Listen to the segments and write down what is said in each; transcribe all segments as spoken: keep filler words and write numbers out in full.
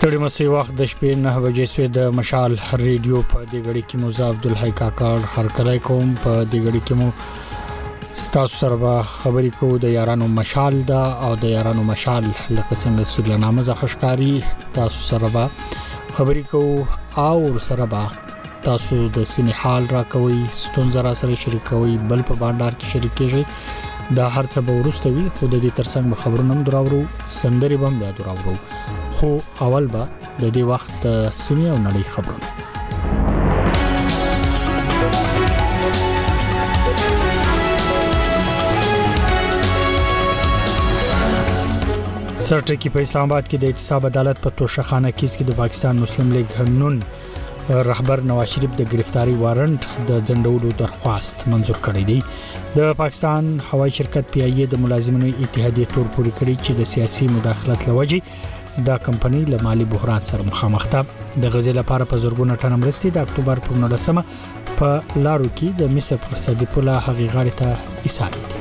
ستړي مسي وخت د شپې نه بجې سوې د مشال ریډیو په دې غړي کې موزه عبدالحی کاکړ هر کله کوم په دې غړي کې مو ستاسو سره خبرې کوو د یارانو مشال دا او د یارانو مشال لکه څنګه سولنامه ځخشکاری تاسو سره خبرې کوو او سره تاسو د سینې حال را کوي ستونزې را سره شریکوي بل په باندې کې شریک کیږي دا هر څه به ورسته وي خو د دې ترڅنګ خبرونه هم دراورو سندري بم بیا دراورو خو اول با د دې وخت سیمه او نړۍ خبرونه سرټکی په اسلام آباد کې د احتساب عدالت په توشخانه کیس کې د پاکستان مسلم لیگ نون رهبر نواز شریف د گرفتاری وارنټ د ځنډولو درخواست منزور کړی دی د پاکستان هوایي شرکت پی ای د ملازمینو اتحادیه تور پورې کړی چې د سیاسي مداخلت لوجه دا کمپنی له مالی بحران سره مخامخ ده د غزې لپاره په زورګونه ټن مرستې د اکتوبر پر نولسمه په لارو کې د مصر پر صدې پوله حقیقت ته ایثار دي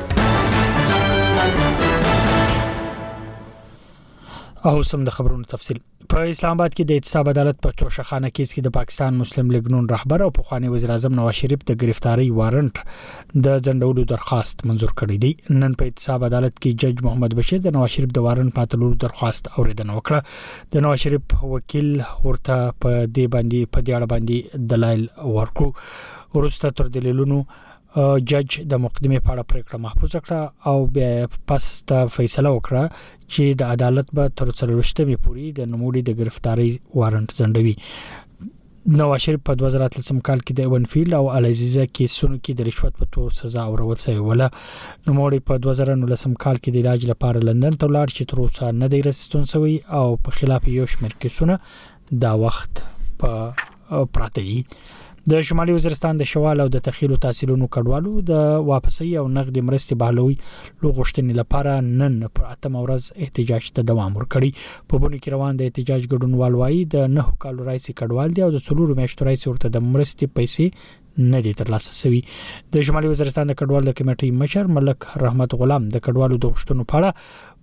او سم د خبرونو تفصیل په اسلام آباد کې د احتساب عدالت په توشخانه کیس کې د پاکستان مسلم لیگ نون رهبر او پخوانی وزیر اعظم نواز شریف د گرفتاری وارنټ د ځنډولو درخواست منزور کړی دی نن په احتساب عدالت کې جج محمد بشیر د نواز شریف د وارنټ ماتلو درخواست اوریدنه وکړه د نواز شریف وکیل ورته په دې باندې په دې اړه باندې دلایل ورکړو ورسته تر دلیلونو جج د مقدمه په اړه پریکړه محفوظ کړه او بیا پس ته فیصله وکړه چې د عدالت به تر څلورشتمه پورې د نموړي د گرفتاری وارنټ ځنډوي نواز شریف په دوه زره اتلسم کال کې د ونفیلډ او العزیزه کیسونو کې د رشوت په تور سزا اورول شوی ولا نموړي په دوه زره نولسم کال کې د علاج لپاره لندن ته لاړ چې تر اوسه نه دی رسیدون شوی او په خلاف یو شمېر کیسونه دا وخت په پراته دي د شمالي وزیرستان د شوال او د تخیل تحصیلونو کډوالو د واپسي او نقد مرستې بهالوي لوغښتنې لپاره نن پر اتم ورځ احتجاج ته دوام ورکړي په بونی کې روان د احتجاج ګډونوال وایي د نه کالو راځي کډوال دی او د څلورو میاشتو راځي ورته د مرستې پیسې نه دي ترلاسه شوی د شمالي وزیرستان د کډوالو د کمیټې مشر ملک رحمت غلام د کډوالو د غښتنو په اړه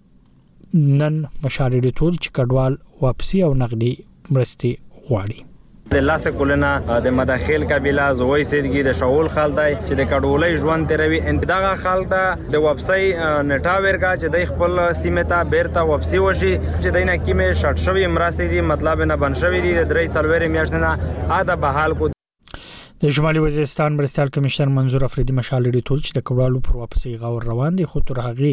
نن مشارې ټول چې کډوال واپسي او نقدي مرستې غواړي د لاسه کولنا د مداخل قبيله زوی سیدګي د شاول خالدای چې د کډولۍ ژوند تیروي انتداغه خالده د وبسای نټا ورګه چې د خپل سیمه ته بیرته وبسي وشي چې دینه کیمه شټ شوی مرستې دي مطلب نه بن شوی دي د درې څلورې میاشتنه اده بحال کو د شمالي وزیرستان مرستيال کمشنر منظور افریدي مشال لري ټول چې د کډوالو پر واپسي غور روان دي خو تر هغه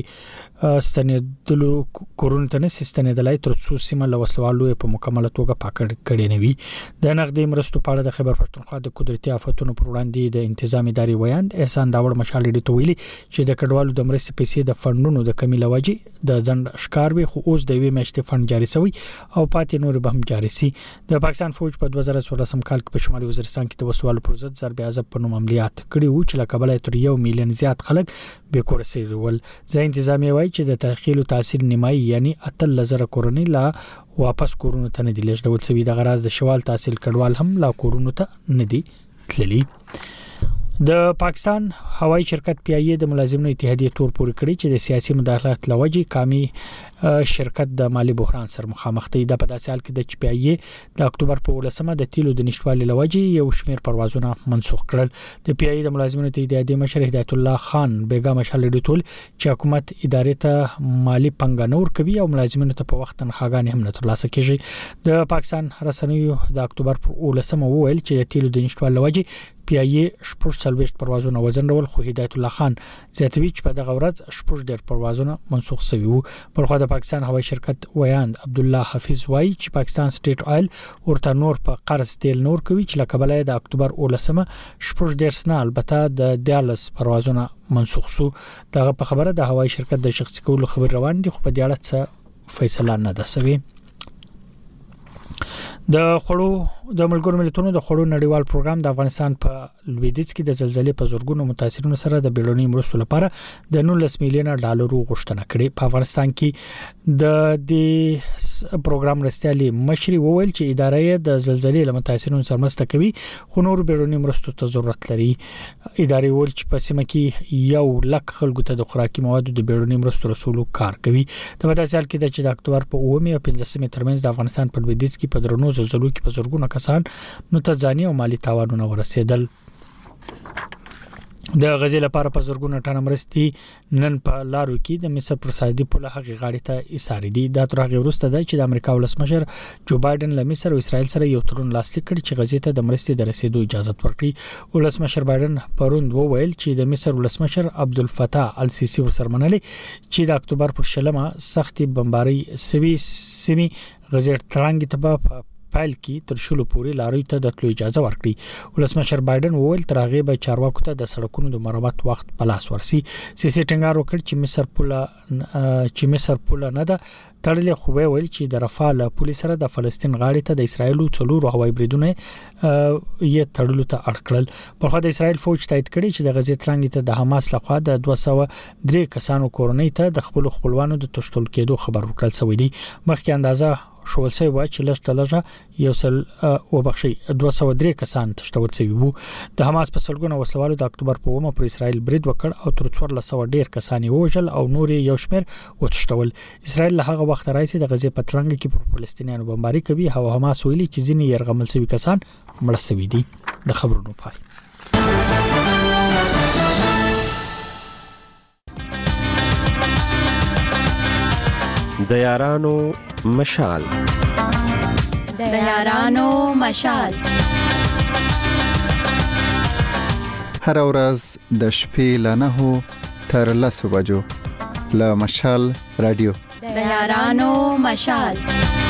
ستنېدلو کورونه ته نه ستنېدلای تر څو سیمه لوسوالو په مکمله توګه پاکړ کړي نه وي د نقدي مرستو په اړه د خبر پښتونخوا د قدرتي آفتونو پر وړاندې د انتظامی ادارې ویاند احسان داوړ مشال لري تویلي چې د کډوالو د مرستې پیسې د فندونو د کمی لوجي د ځند ښکار وي خو اوس د وی میاشتې فند جاري شوی او پاتې نور به هم جاري سي د پاکستان فوج په دوه زره څوارلسم کال کې په شمالي وزیرستان کې د وسوالو پر ضد ضرب عذاب په نوم عملیات کړي وو چې لکبلای تر یو میلیون زیات خلک به کور سیرول ځای انتظامی وایي چې د تخیل تاثیر نیمایي یعنی اتل لزر کورنۍ لا واپس کورونو ته نه دی لږ ډول سوي د غراز د شوال تحصیل کډوال هم لا کورونو ته نه دی تللی د پاکستان هوایي شرکت پی ای د ملازمینو اتحادیه تور پورې کړی چې د سیاسي مداخلت لوجه کامي شرکت د مالی بحران سره مخامخ دی د په داسې حال کې د پی ای د اکتوبر په ولسمه د تیلو د نشټوالي لوجه یو شمیر پروازونه منسوخ کړل د پی ای د ملازمینو اتحادیه مشر هدایت الله خان بیگا مشال ډیټول چې حکومت ادارې ته مالی پنګانور کوي او ملازمینو ته په وخت تنخواګانې هم نه ترلاسه کیږي د پاکستان رسنیو د اکتوبر په ولسمه وویل چې د تیلو د نشټوالي لوجه پی ای شپږ سلويشت پروازونه وزنډول خو هدایت الله خان زیاتوي چې په دغه ورځ شپږ ډیر پروازونه منسوخ شوي وو پر خو د پاکستان هوایي شرکت ویاند عبد الله حفیظ وایي چې پاکستان سټیټ آیل ورته نور په قرض تیل نور کوي چې لکبلای د اکتوبر ولسمه شپږ ډیر سنه البته د دیالس پروازونه منسوخ شو دغه په خبره د هوایي شرکت د شخصي کولو خبر روان دي خو په دې اړه څه فیصله نه ده شوی د خړو د ملګرو ملتونو د خړو نړیوال پروګرام د افغانستان په لویدیځ کې د زلزلې په زورګونو متاثرینو سره د بیړنۍ مرستو لپاره د نولس میلیونه ډالرو غوښتنه کړې. په افغانستان کې د دې پروګرام رسټالي مشري وویل چې ادارې د زلزلې له متاثرینو سره مرسته کوي خو نور بیړنۍ مرستو ته ضرورت لري. ادارې وویل چې په سیمه کې یو لک خلکو ته د خوراکي موادو د بیړنۍ مرستو رسولو کار کوي. د متاسال کې د اکتوبر په اوومه او پنځمه ترمنځ د افغانستان په لویدیځ کې په درنو زلزلو کې په زورګونو کسان متزانی او مالی تاوانونه ورسېدل. د غزې لپاره په زورګونو ټن مرستي نن په لارو کې د مصر پر سعودي په لغه غاړې ته ایثار دي. دا تر هغه وروسته ده چې د امریکا ولسمشر جو بایدن له مصر او اسرائیل سره یو تړون لاسلیک کړ چې غزې ته د مرستې د رسیدو اجازه ورکړي. ولسمشر بایدن پروند وویل چې د مصر ولسمشر عبدالفتاح السیسی ورسره منلي چې د اکتوبر پر شلمه سختي بمباري سوي سیمي غزې ترانګ ته په پایل کې تر شلو پورې لارې ته د تلو اجازه ورکړي. ولسمشر بایدن وویل تر هغه به چارواکو ته د سړکونو د مرمت وخت په لاس ورسي. سیاسي ټینګار وکړ چې مصر پوله چې مصر پوله نه ده تړلې، خو ویل چې د رفال پولیس سره د فلسطین غاړې ته د اسرایل څلور هوایي بریدونه یې تړلو ته اړ کړل. په خو د اسرایل فوج تایید کړي چې د غزې ترانګ ته د حماس لخوا د دوه سوه درې کسانو کورنۍ ته د خپل خپلوانو د تشتل کېدو خبر ورکړل شوی دی. مخکې اندازه شول سوی و چې لږ تلجه یو سل وبخشي دوه سوه درې کسان تشتول شوی وو. د حماس په سلګونه وسلوالو د اکتوبر په اومه پر اسرائیل برید وکړ او تر څوارلس سوه ډیر کسان وژل او نور یو شمېر وتشتول. اسرائیل له هغه وخت راځي د غزې په ترنګ کې پر فلسطینیانو بمباري کوي او حماس ویلي چې ځینې يرغمل شوی کسان مړ شوي دي. د خبرونو پای. د یارانو مشال د یارانو مشال هر ورځ د شپې له نهو تر لسو بجو له مشال رادیو د یارانو مشال.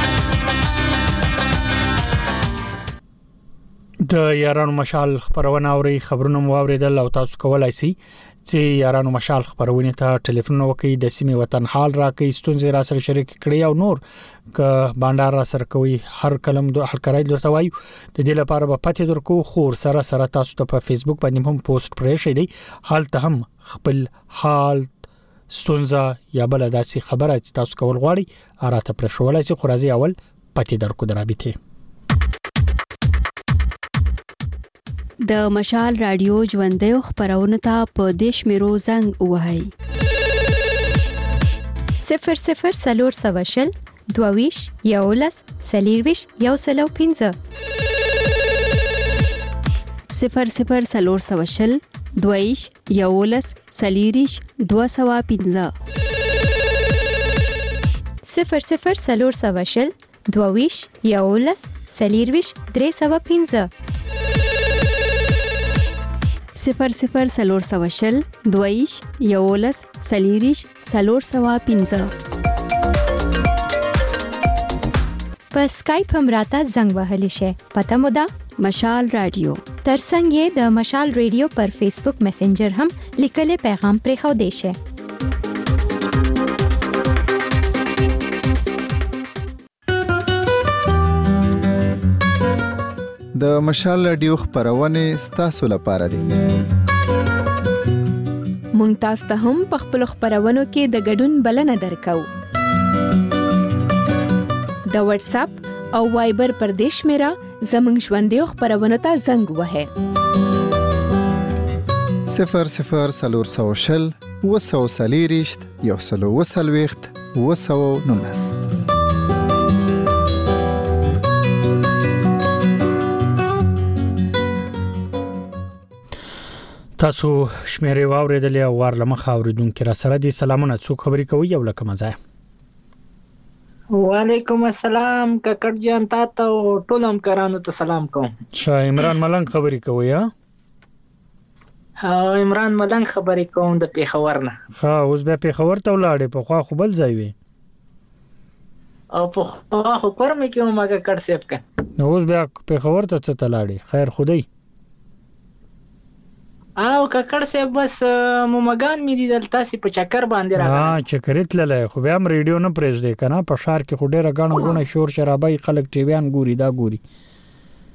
د یارانو مشال خبرونه اوري خبرونه مو اوریدل او تاسو کولای شئ چې یارانو مشال خبرونه ته ټلیفون وکړئ، د سیمې وطن حال راکړئ، ستونزې را سره شریک کړئ او نور ک باندار را سره کوي هر کلم د حل کړای درته وایو. د دې لپاره به پته درکو خور سره سره تاسو ته په فیسبوک باندې هم پوسټ پرې شئ دی حال ته هم خپل حال ستونزه یا بل داسې خبره چې تاسو کول غواړئ اراته پر شوولای شي. خو راځي اول پته درکو درابطه. د مشال رادیو ژوندۍ خبرونه ته په دیش میرو زنګ وهاي صفر صفر سلور سواشل دوویش یولس سلیرویش یو سلو پنځه صفر صفر سلور سواشل دوویش یولس سلیریش دو سوا پنځه صفر صفر سلور سواشل دوویش یولس سلیرویش درې سوا پنځه صفر صفر سلور سواشل دویش یولس سلیریش سلور سوا پنځه. په اسکایپ هم راته زنګ وهلی شي. پته مو ده مشال رادیو. ترڅنګ یې د مشال رادیو پر فیسبوک میسنجر هم لیکلي پیغام پرې خو دی شي. د مشال رادیو خبرونه ستاسو لپاره دي. مونږ تاسو ته هم په خپل خبرونو کې د ګډون بلنه درکو. د واتس اپ او وایبر پر دیش میرا زمنګ ژوندۍ خبرونه ته زنګ وهه صفر صفر سلور سوشل وسو سلیریشت یو سلو وسلويخت وسو نونس. تاسو شمیرې واوریدلې او ورلمخ اوریدونکو را سره دي. سلامونه، څوک خبرې کوي یو لکه مزه؟ وعلیکم السلام ککړ جان تاسو ټول هم کرانو ته سلام کوم. شاه عمران ملنګ خبرې کوي. ها عمران ملنګ خبرې کوم د پیښور نه. ها اوس به پیښور ته ولاړې په خوا خو بل ځای وي او په خوا خو کورمه کې ما ککړ سیب ک نو اوس به پیښور ته څه تلاړې؟ خیر خدای او ککړ سیب بس مومګان مې دي دلته سي په چکر باندې راغلی. ها چکرې تللې خو بیا هم ریډیو نه پرېږدې کنه. په شهر کې خو ډېره غاڼه غونه شور شرابای خلک ټي ویان ګوري دا ګوري.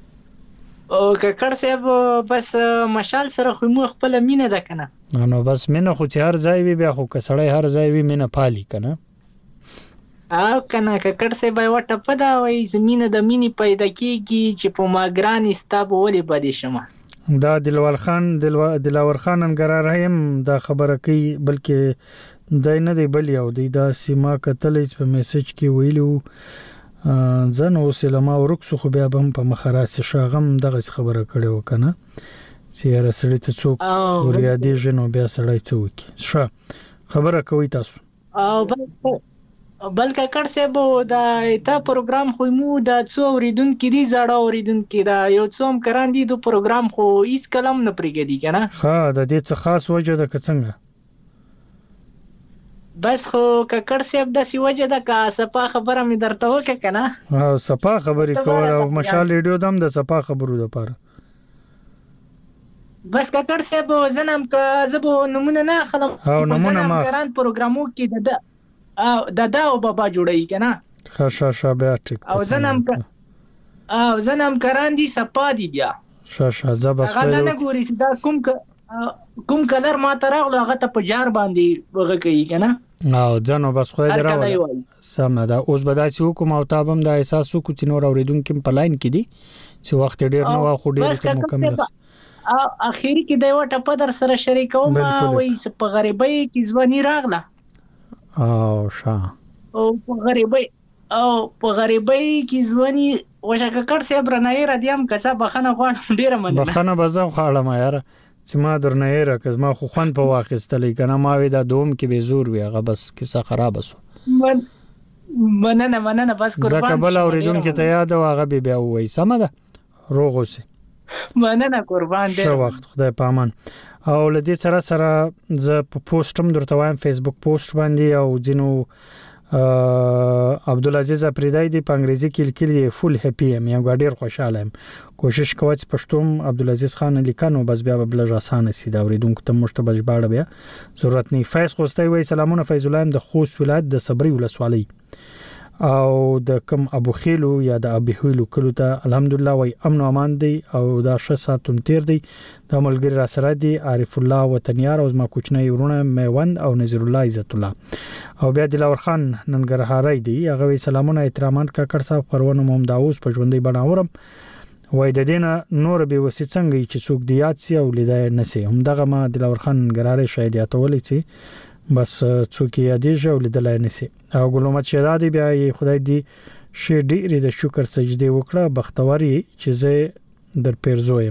او ککړ صاحب بس مشال سره خو مو خپل مینه ده کنه. نو بس مینه خو چې هر ځای وي بیا خو کسړی هر ځای وي مینه پالي کنه. او کنه ککړ صاحب وټه پدا وای زمينه د مینې پیدا کیږي چې په ما ګران استاب ولې بده شمه. دا دلوال خان دلاور خان انګرار هم دا خبره کوي بلکې دای نه دی بل یو دی دا سیما کتلې په میسج کې ویلو ځن او سلام او رکس خو بیا هم په مخراس شاغم دغه خبره کړي وکنه چې را سړی ته څوک وریا دی جنو بیا سړی څوک ښه خبره کوي تاسو. او بلکې کړ سه بو دا تا پروګرام خو مو دا څو اوریدونکو دي زړه اوریدونکو دا یو څوم کران دي د پروګرام خو هیڅ کلم نه پرېږدي کنه. ها د دې څه خاص وجه ده څنګه بس خو ککړ صاحب د سی وجه ده کا صفه خبره می درته وکه کنه. ها صفه خبرې کول او مشال ریډیو دم د صفه خبرو لپاره. بس ککړ صاحب زنم کا زبو نمونه نه خلم او نمونه ما کران پروګرامو کې د او د دا او بابا جوړی کنه. ښه ښه ښه بیا ټیک او زنم او زنم کران دي صفه دي بیا ښه ښه زبس هغه نه ګوري چې دا کوم کوم کلر ما تراغلو هغه ته په جار باندې وغه کوي کنه. او ځنو بس خو دراو سم دا اوس بداسي حکم او تابم دا احساس کو چې نور اوریدونکو په لاین کې دي چې وخت ډیر نو واخو ډیر مکمل او اخیری کې دا وټه په در سره شریکوم وای چې په غریبۍ کې ځواني راغله او شا او په غریبۍ او په غریبۍ کې ځواني وشکه کړ سه برنای را دیم کڅه بخنه غواړم ډیره مننه بخنه بزه خاله ما یار چې ما درنه یې راکز ما خو خوان په واخستلې کنه ما وې دا دوم کې به زور وی هغه بس کیسه خراب وسو مننه مننه بس قربان ځکه بل اوریدونکو ته یاد واغه به بیا وای سم ده روغ اوسه مننه قربان دې شو وخت خدای پامان. او لدې سره سره ز په پوسټم درته وایم فیسبوک پوسټ باندې او جنو عبدالعزیز افریدی دی په انګریزي کې لیکلي فول هپی ام یو ډیر خوشاله ام کوشش کوم چې پښتوم عبدالعزیز خان لیکانو بس بیا بل اسانه سي دا اوریدونکو ته مشته بجباړه بیا ضرورت نه. فیض خوستي وای سلامونه فیض الله د خوست ولایت د صبري ولسوالۍ او د کم ابو خیلو یا د ابي خیلو کلو ته الحمدلله وای امن او امان دی او دا ش ساتون تیر دی د ملګری را سره دی عارف الله وطنیار او ما کوچنی ورونه میوند او نذیر الله عزت الله او بیا دلاور خان ننګرهاری دی هغه وی سلامونه احترامات کاکړ صاحب پرونه موم داوس په ژوندۍ بناورم وای د دینه نور به وسی څنګه چې څوک دی یاد سی او لیدای نسی هم دغه ما دلاور خان ننګرهاری شاید یاتولې چې بس څوک یادېږي او لیدلای نسی او ګلومت شهادت بیا خدای دی شي ډېری د شکر سجدي وکړه بختوري چې زه در پیرزویم.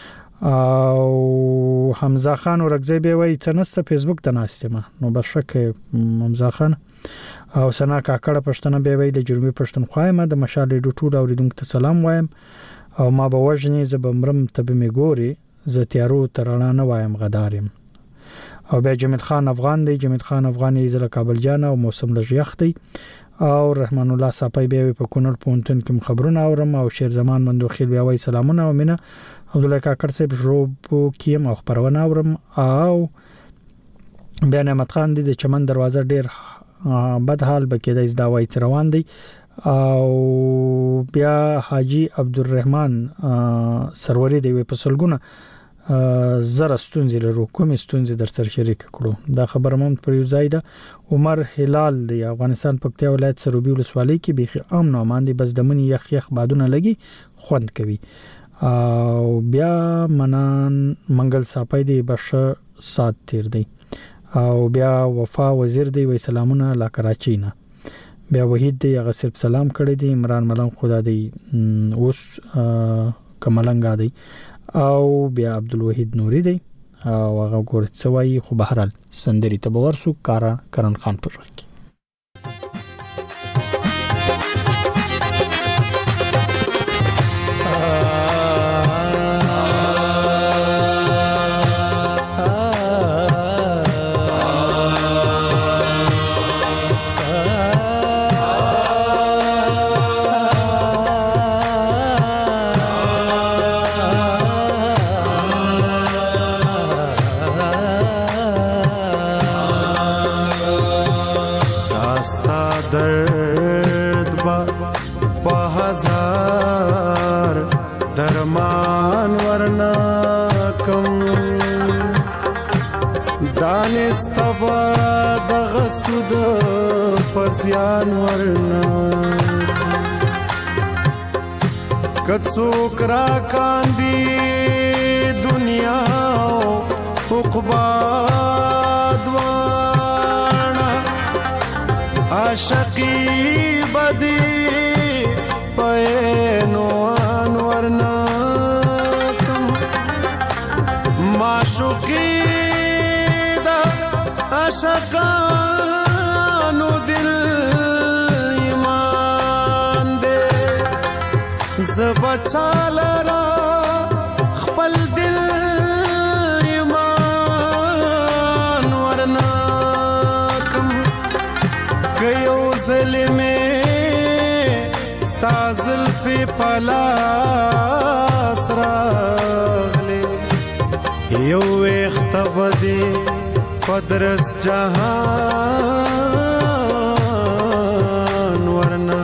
او حمزه خان ورغزی به وای څنسته فیسبوک ته ناستمه نو بشکه حمزه خان او سنا کاکړه پښتنه به وای د جرمي پښتونخوا ما د مشال ډو ټول اوریدونکو ته سلام وایم او ما به وژنې زبمرم تبه می ګوري ز تیارو ترانه نه وایم غدارم. او بیا جمیل خان افغان دی جمیل خان افغانی زله کابل جان او موسم لږ دی او رحمان الله صاحب بیا په کونړ پونتن کوم خبرونه اورم او شیر زمان مندوخیل بیا وای سلامونه او مینه عبد الله کاکړ صاحب روبو کیم او خبرونه اورم او بیا نعمت خان دی د چمن دروازه ډیر بد حال بکې د دا وای روان دی او بیا حاجی عبدالرحمن سروری دی په سلګونه زره ستونزې لرو کوم ستونزې در سره شریک کړو دا خبره مم پر یو ځای ده. عمر هلال دی افغانستان پکتیا ولایت سروبي ولسوالۍ کې بيخي امن او امان دي بس دمنې یخ یخ بادونه لګي خوند کوي. او بیا منان منګل صاحب دی بش سات تیر دی او بیا وفا وزیر دی وای سلامونه لا کراچی نه بیا وحید دی هغه صرف سلام کړی دی عمران ملنګ خدا دی اوس کملنګ دی او بیا عبدالوحید نوری دی او هغه ګور څوای خو بهرال سندري ته ورسو کارا کرن خان پر راکی ښایسته به دغه سود په زیان ورنه که څوک راکاندي دنیا او عقبا دواړه عاشقي بدي په عنوان ورنه کم معشوقي د عاشقانو دل ایمان دی زه بچا لرا خپل دل ایمان ورنه کم که یو ځلې مې ستا زلفې په لاس راغلې یو ویښته به دې په درس جهان ورنه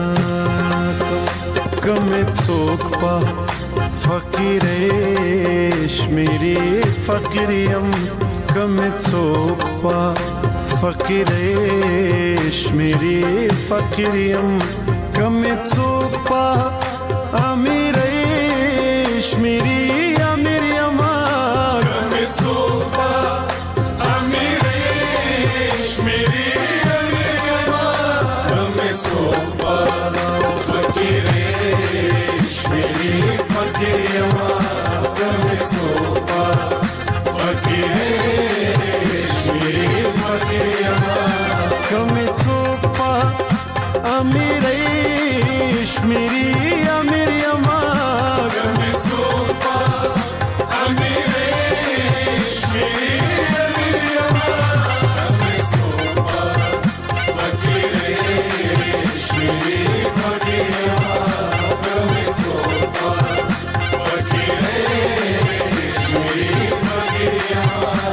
کم څوک په فقیرې شمیرې فقیر یم کم څوک په فقیرې شمیرې فقیر یم کم څوک په امیرې شمیرې امیر یم کم څوک په امیرې شمیرې امیر یم کم څوک په فقیرې شمیرې فقیر یم کم څوک په فقیرې شمیرې فقیر یم کم څوک په امیرې شمیرې امیر یم کم څوک په امیرې شمیرې امیر یم کم څوک په فقیرې شمیرې فقیر یم کم څوک په فقیرې شمیرې فقیر یم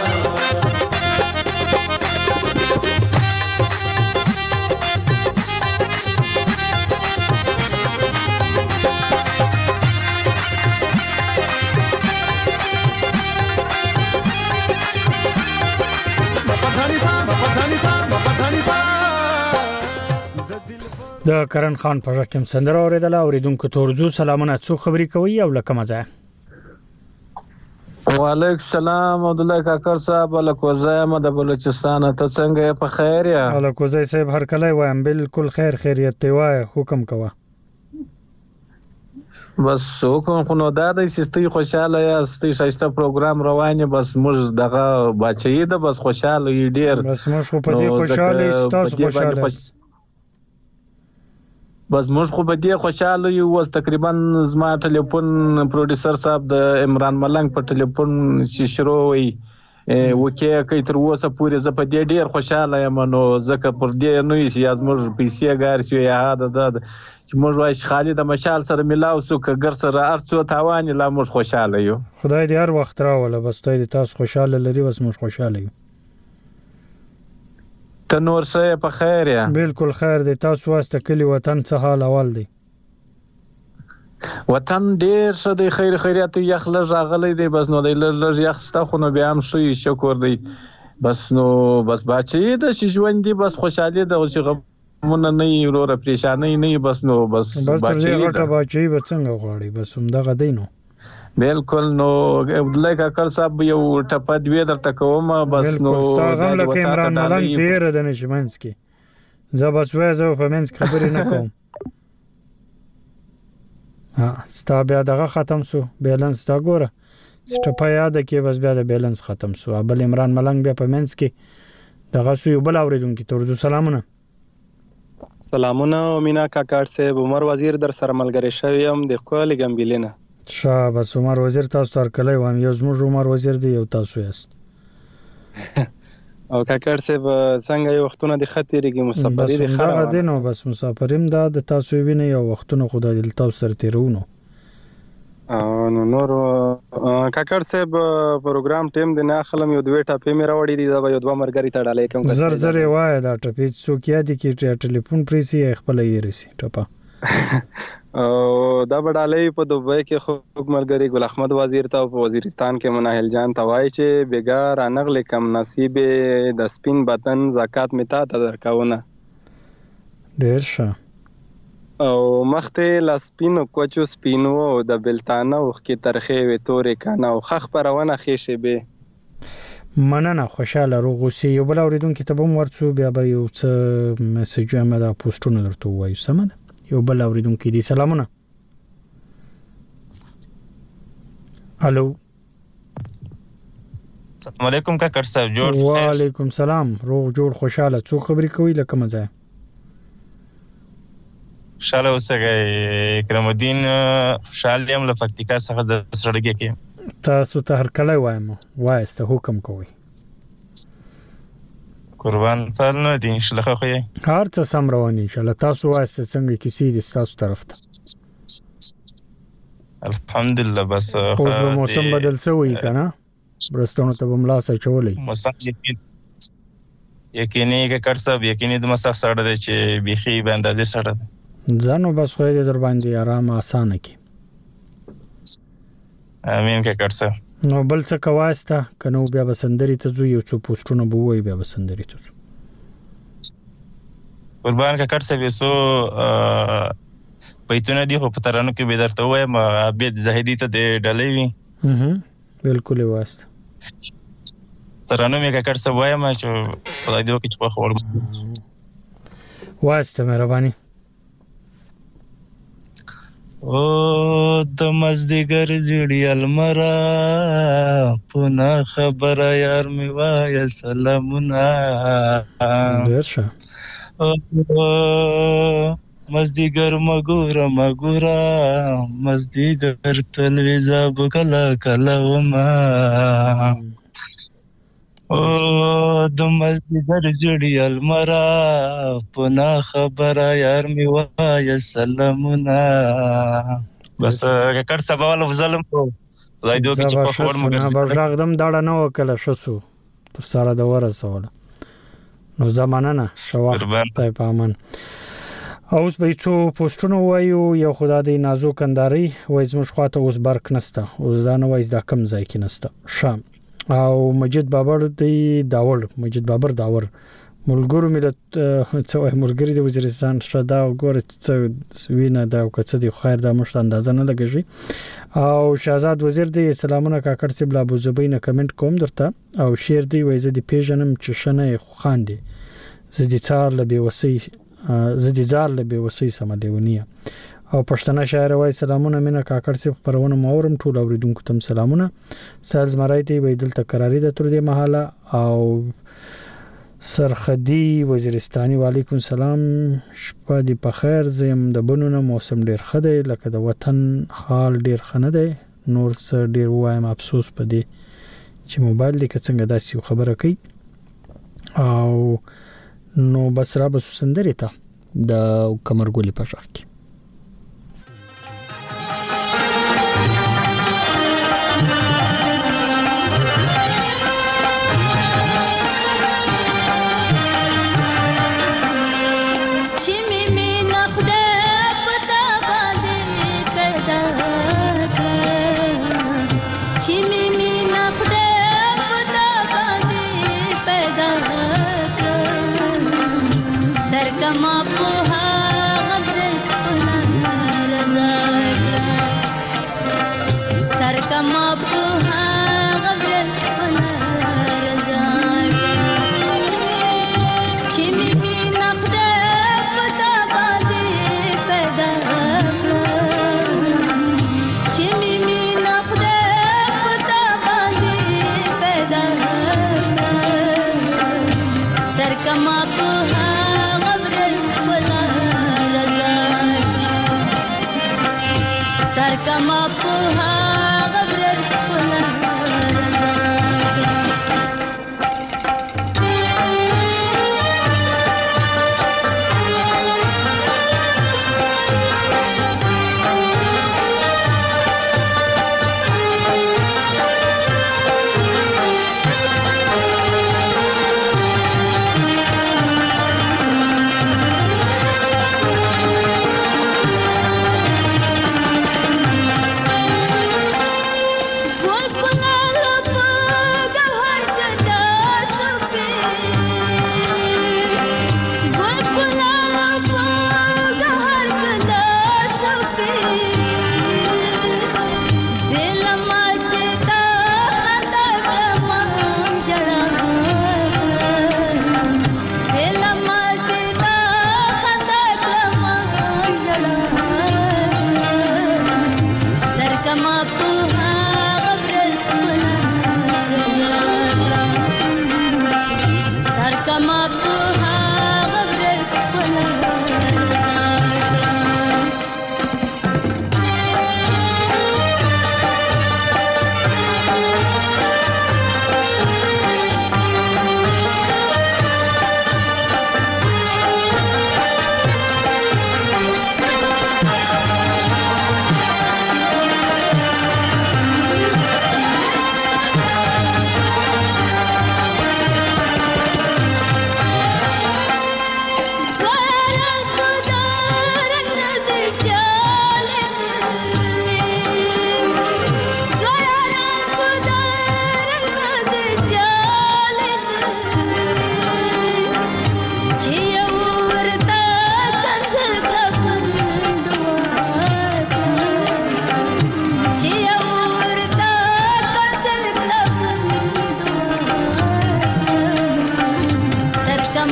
د کرن خان په رقم سندره اوریدله اوریدونکو تورزو سلامونه څو خبري کوي او لکه مزه وعلیکم السلام عبد الله کاکر صاحب لکوزه م د بلوچستان ته څنګه په خیر یا لکوزه صاحب هر کله وایم بالکل خیر خیریت دی وای حکم کوه بس حکم خو نو دا د سیستي خوشاله یا ستي شایسته پروګرام روانه بس موږ دغه بچی ده بس خوشاله ډیر بس موږ خو په دې خوشاله تاسو خوشاله بس موږ خو به دې خوشاله یو ول تقریبا زما ټلیفون پروډوسر صاحب د عمران ملنګ په ټلیفون شروع وي وکي کوي تر اوسه پورې زه په دې ډیر خوشاله یم نو ځکه پر دې نو یې از موږ پیسې ګارسیو یا دا د چې موږ وایي خالد مشال سره ملاو سو کګر سره ارڅو تاوان لا موږ خوشاله یو خدای دې هر وخت راوله بس ته تاسو خوشاله لري بس موږ خوشاله یو ته نور څه په خیر یا بالکل خیر دی تاسو واسطه کلی وطن څه حال اول دی وطن ډیر څه دی خیر خیریت یخ لږ راغلی دی بس نو دی لږ یخ ستا خو نو بیا هم شوی شکر دی بس نو بس باچی د چې ژوند دی بس خوشحالي د چې غمونه نه وي وروره پریشانۍ نه وي بس نو بس بس تر دې غټه باچی به څنګه غواړي بس همدغه دی نو بالکل نو عبدالله کاکر صاحب یو ټپه دوی درته کوم بس نو ستاغم لکه عمران ملنګ زیره د نشمنس کې زه بس وای زه په منځ خبرې نه کوم ها ستا بیا دغه ختم سو بیلانس دا ګوره ټپه یاد کې بس بیا د بیلانس ختم سو بل عمران ملنګ بیا په منځ کې دغه سو یو بل اوریدونکو تورزو سلامونه سلامونه مینا کاکړ صاحب عمر وزیر در سره ملګری شوم د خپل ګمبلینا شابه عمر وزیر تاسو تر کله وایم یو زموږ عمر وزیر دی یو تاسو یاست او کاکړ صاحب څنګه یو وختونه د خطرېږي مسافرې د خره ده نو بس مسافریم دا د تاسو ویني یو وختونه خدای دې تاسو سره تیرونو نو نور کاکړ صاحب پروګرام ټیم د نه خلم یو دوه ټاپې مې راوړې دي دا یو دوه مرګري تړلې کوم زر زر وای دا ټاپې څوک یادي کې ټلیفون پریسي خپل یې رسی ټاپه او دا بډالۍ په دوبۍ کې خو ملګری ګل احمد وزیر ته په وزیرستان کې مناهل جان ته وایي چې بیګا رانغلی کم نصیب د سپین وطن زکات می تا ته درکاونه ډیر ښه او مخته لا سپینو کوچو سپینو د بلتانه او کې ترخه وي تورې کنه او خخ پرونه خېشه به مننه خوشاله روغوسی یو بل اوریدونکو ته به ورڅو بیا به یو څه میسج هم دا پوسټونه درته وایو سمه یو بل اوریدونکو دي سلامونه الو السلام علیکم کاکړ صاحب جوړ خیر وعلیکم سلام روغ جوړ خوشاله څو خبرې کوي لکه مزه خوشاله اوسئ کرم الدین خوشاله یم له پکتیکا څخه د سړګي کې تاسو ته هر کله وایم وایسته حکم کوي قربان سال نه دي ان شاء الله خو یې هر څه سم روان ان شاء الله تاسو وایسته څنګه کیسې دي تاسو طرف ته الحمدلله بس اوس به موسم بدل شوی کنه برستونه ته بملا سره چولې موسم یقین یقیني کاکړ صاحب یقیني د مسخ سره د چې بيخي به اندازې سره ځانو بس خو دې در باندې آرام اسانه کی امين کاکړ صاحب نو بل څه کواسته کنو بیا بسندري ته زو یو څو پوسټونه به وای بیا بسندري ته قربان کاکړ صاحب سو پېتونه دی خو په ترانو کې به درته وایم عبید زاهدی ته د ډلې وي اها بالکل واسطه ترانو مې کاکړ صاحب وایم چې خدای دې وکړي په خور واسطه مهرباني او د مزدګر زړی المرا پنا خبره یار می وای سلامونه درشه او مزدګر مګور مګورا مزدګر تلويزا بکلا کلا وما او د مزدګر زړی المرا پنا خبره یار می وای سلامونه بس کاکړ سبا ول ظلم کو خدای دې وکړي چې په فور مګر برژغ دم داړه نه وکړه شسو تر سره د ورسول نو زمانه نه شواخ ته پامن اوس به څو پوسټونه وایو یو خدای دې نازو کنداري وای زموږ خواته اوس برک نسته اوس دا نه وای دا کم ځای کې نسته شام او مجید بابر دی داور مجید بابر داور ملګرو ملت څو ملګری د وزیرستان شدا وګوره څه وینه دا کڅ دی خیر دا مشت اندازه نه لګی او شهزاد وزیر دی سلامونه کاکړ سیب لا ابو زبینه کمنټ کوم درته او شیر دی وای زدي پیژنم چې شنه خواندي زدي څار لبي وسی زدي زار لبي وسی سم دیونیه او پښتنه شاعر وای سلامونه مینا کاکړ سیب پرونه مورم ټول اوریدونکو تم سلامونه سالز مرایتي وای دلته قراری د تر دې محاله او سرخدي وزیرستاني وعلیکم سلام شپه دی په خیر زم د بنونه موسم ډیر خده لکه د وطن حال ډیر خنه دی نور سر ډیر وایم افسوس پدې چې موبایل دې څنګه داسې خبره کوي او نو بس را بس سندري ته د کمرګولي په شاخ کې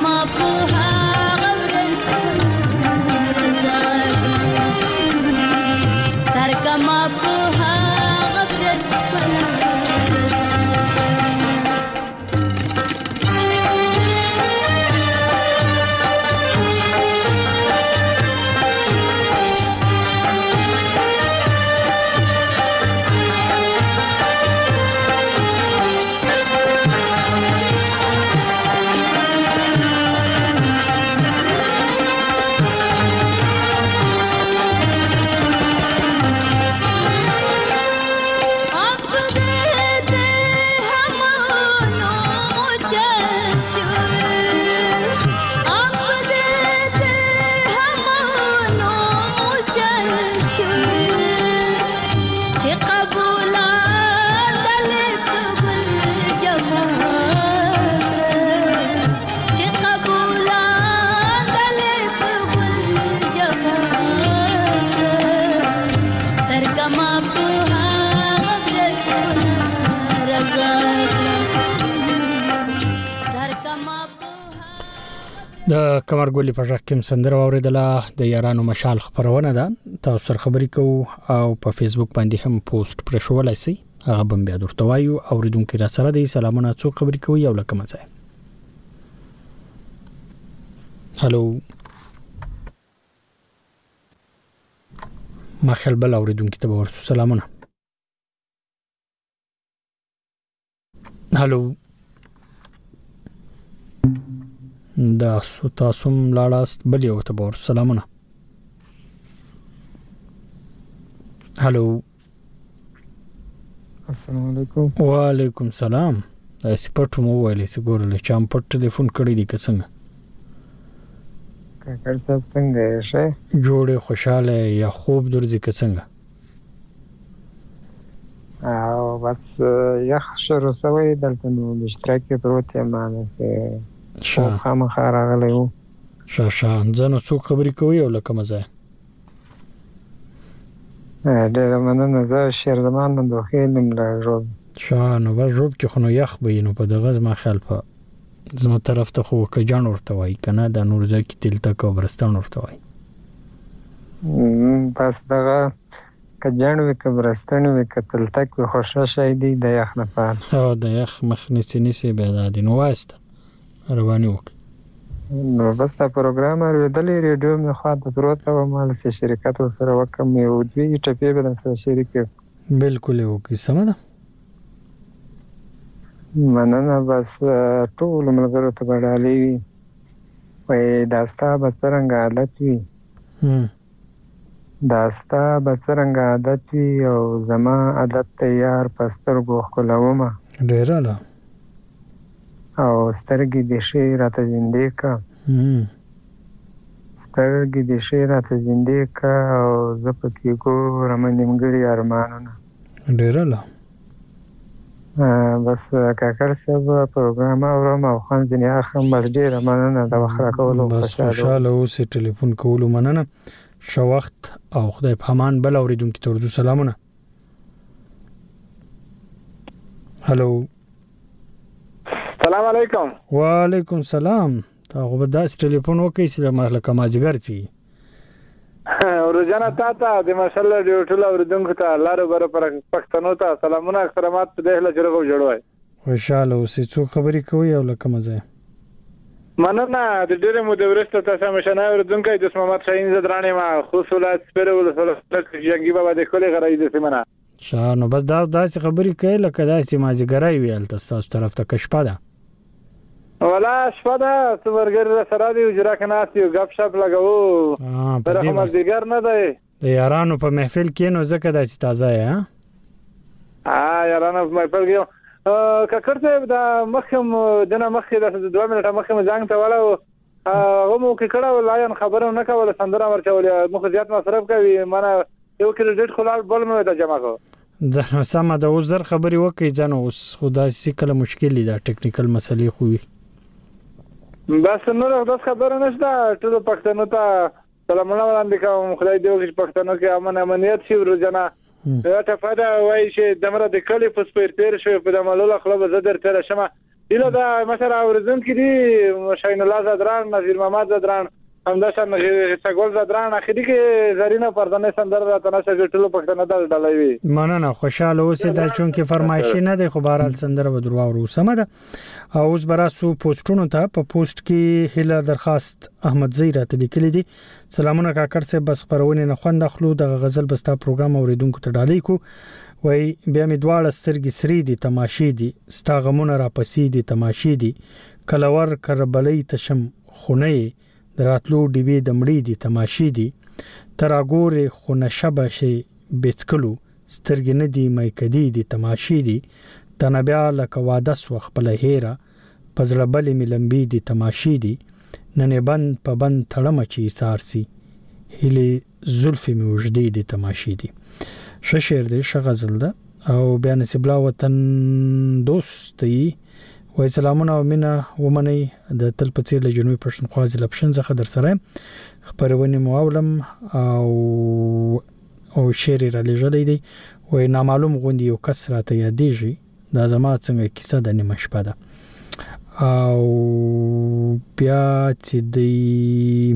کما په هغه ورځ تر کما په هغه ورځ د کمرګولي په ځکه سندره اوریدله د یارانو مشال خبرونه ده تاسو سره خبرې کوو او په فیسبوک باندې هم پوسټ پر شوولای سي هغه بم بیا درته وایو اوریدونکو را سره د سلامونه څو خبرې کوي یو لکه مزه هالو ما خل بل اوریدونکو ته ورسو سلامونه هالو دا سو تاسو ملاړاست بل یو ته ور سلامونه هالو السلام علیکم وعلیکم سلام تاسو پټ مو ویلې چې ګورل چې ام پټ ټلیفون کړی دی که څنګه کاکړ صاحب څنګه یې شه جوړه خوشاله یا خوب درځي که څنګه او بس یخ شروع سوی دلته نو مشترک پروت یم نو شا خامہ خارغلی وو شا شا ځنه څو خبرې کوي او لکه مزه ډېر مننه زه شیر زمان نن دوه نیم لا روب شا نو بس روب کې خو نو یخ به نو په دغه ځما خیال په زما طرف ته خو کجان ورته وای کنه د نور ځکه تل تک برستان ورته وای پس دغه کجان وی کبرستان وی کتل تک خوشا شای دی د یخ نه پات او د یخ مخنی سینې به د نو واسطه رواني وک نو بس دا پروګرام اوریدلې ریډیو مې خوا ته پروت او مال سره شرکت سره وکم یو دوی ټپې به سره شریک بالکل یو کی سمه مننه بس ټول ملګرو ته بډالي وي داستا بڅرنګ عادت وي داستا بڅرنګ عادت وي او زما عادت تیار پستر غو خلومه ډیر اله او سترګې د شي راته زندې کا سترګې د شي راته زندې کا او زه پکې ګورم نیمګړي ارمانونه ډیر اله بس کاکړ صاحب پروګرام اورم او خان ځنی اخم بس ډیر مننه د وخت راکولو بس خوشاله اوسې ټلیفون کولو مننه شو وخت او خدای په امان بل اوریدونکو ته ورته سلامونه هالو السلام علیکم وعلیکم سلام تا خو به داس ټلیفون وکړي چې د مخلکه ماجګر چی ورځنه تا ته د ماشالله ډیوټل اوریدونکو ته الله رب پر پښتنو ته سلامونه احترامات په دهله جوړو جوړوي خوشاله اوسې څو خبرې کوي او لکه مزه مننه د ډېرې مو د ورسته تاسو مشنه اوریدونکو د محمد شاهین زدرانه ما خصوصات سپیرول سره جنگي بابا د کولې غړې د سیمنه شانو بس دا داسې خبرې کوي لکه داسې ماجګرای ویل تاسو طرف ته کشپه ده ولا شپه ده څورګر سره دی وجرا کناس یو غپ شپ لګاو پر هم دیګر نه دی د یارانو په محفل کې نو زکه داسې تازه ها ها یارانو په محفل کې ککړته دا مخم دنه مخې د دوه منټه مخم ځان ته ولا هغه مو کې کړه ولایان خبره نه کوله سندره ورچولې مخ زیات مصرف کوي مانه یو کریډټ خلال بل مې ته جمع کو ځنه سم د وزر خبري وکي ځنه اوس خدای سي کله مشکل دي دا ټیکنیکل مسلې خو وي بس نو دا خبره نشته ټول پښتنو ته سلامونه وړاندې کوم خدای دې وکړي پښتنو کې امن امنیت شي ورځنه دا ته فدا وای شي دمره د کلی په سپیر تیر شو په دمالو خپل زدر تر شمه دله دا مثلا اوریدونکو دي شاهین الله زدران نذیر محمد زدران همداشان غیسګل زدران اخیری کې زرینه پردنه سندر راته نشه ټولو پښتنه د ډلوي مننه خوشاله اوسې دا چونکه فرمایشي نه دی خو بهرال سندر به دروا ورو سم ده او اوس براسو پوسټونو ته په پوسټ کې هله درخواست احمد زیرا ته لیکلي دي سلامونه کاکړ صاحب بس خبرونه نه خوند اخلو د غزل بستا پروګرام اوریدونکو ته ډالۍ کو وای بیا می دواړه سترګې سری دي تماشې دي ستاغمونه را پسې دي تماشې دي کلور کربلې تشم خونه دراتلو ډیوی دمړې دي تماشې دي تراګور خونه شبه شي بیچکلو سترګې نه دي مې کدي دي تماشې دي تنبیا لک واده سو خپل هیره پزړه بلې ملمبي دي تماشې دي ننې بند په بند تړم چی سارسي هلي زلفي موجدي دي تماشې دي ش شعر دی ش غزل ده او بیا نصیب الله وطن دوستي وای سلامونه او مینا ومني د تل په څیر له جنوبي پښتونخوا ضلع پښین څخه در سره خبرونه مولم او او شعر را لېږلې دی وای نامعلوم غوندي یو کس راته یادېږي دا زما څنګه کیسه د نیمه شپه ده او بیا چې دی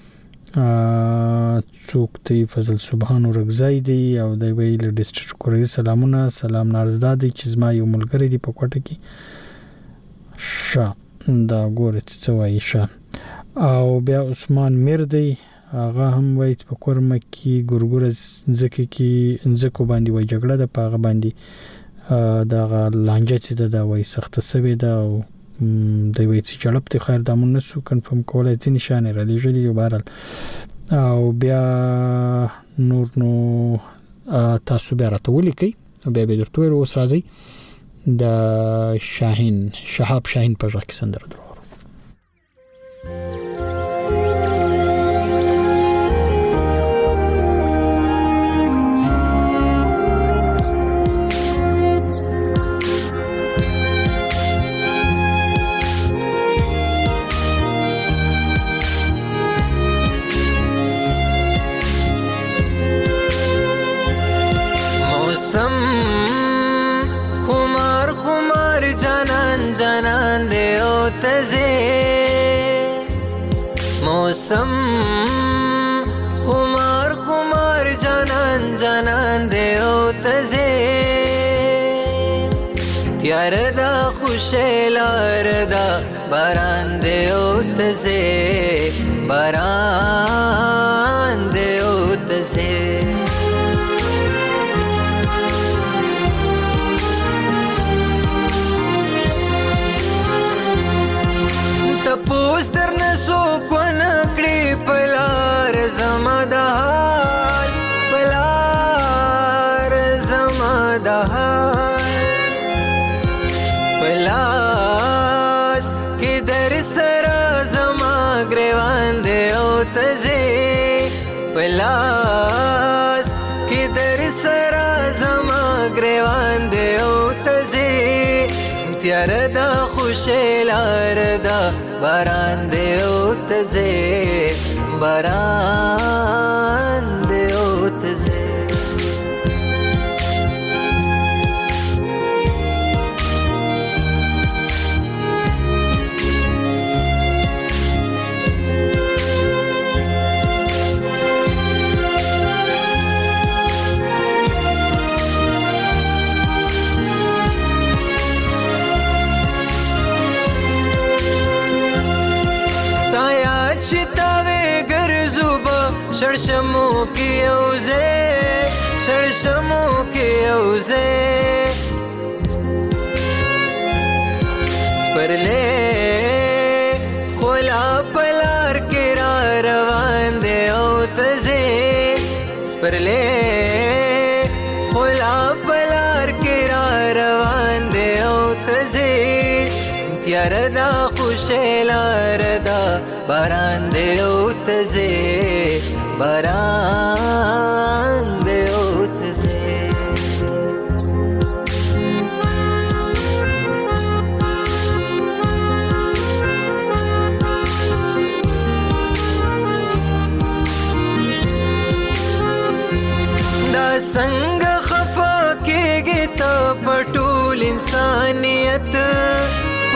څوک دی فضل سبحان ورغزای دی او د ویل ډیسټریکټ کوري سلامونه سلام نارزداد چې زما یو ملګری دی په کوټه کې شا دا ګورې څه وایي شا او بیا عثمان میر دی هغه هم وایي په کورمه کې ګورګور ځکه کې ځکه باندې وای جګړه د پاغه باندې دا لانجه چې دا وایي سخت سوي دا او د وی چې چلپ ته خیر دمون نسو کنفرم کولای ځین نشانه را لېږلي یو بارل او بیا نور نو تاسو بیا راته ولیکئ بیا به درته اوس راځي د شاهین شهاب شاهین په ځکه سندره درو خمار خمار جانان جانان دے او تزے موسم خمار خمار جانان جانان دے او تزے تیار دا خوشیلار دا باران دے او تزے باران دے او تزے تپوس در نسو کو نکڑی پلار زمدہال پلار زمدہال پلاس کی در سر زما گریوان دے او تزے پلاس کی در سر زما گریوان دے او تزے تیار دا خوشیلار دا باران دے او تزے باران دے او تزے شرشمو کی اوزے شرشمو کی اوزے سپرلے خولا پلار کرا روان دے او تزے سپرلے خولا پلار کرا روان دے او تزے تیار دا خوشیلار دا باران دے او تزے باران دے او تزے دا سنگ خفا کے گی تا پٹول انسانیت